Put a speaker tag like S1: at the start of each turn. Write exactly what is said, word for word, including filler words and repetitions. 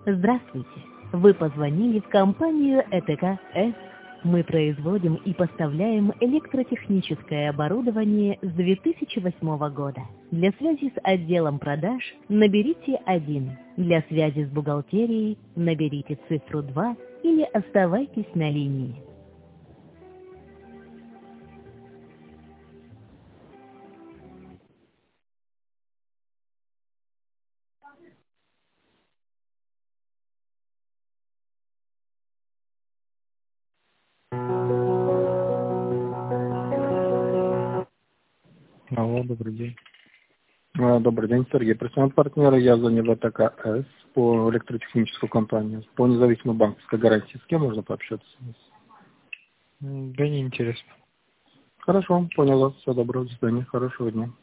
S1: Здравствуйте. Вы позвонили в компанию ЭТК-С. Мы производим и поставляем электротехническое оборудование с две тысячи восьмого года. Для связи с отделом продаж наберите один. Для связи с бухгалтерией наберите цифру два или оставайтесь на линии.
S2: Алло, добрый день.
S3: А, Добрый день, Сергей. Представитель партнера, я звоню в ЭТК-С по электротехническую компанию, по независимой банковской гарантии. С кем можно пообщаться?
S2: М, Да не интересно.
S3: Хорошо, понял вас. Всего доброго, до свидания, хорошего дня.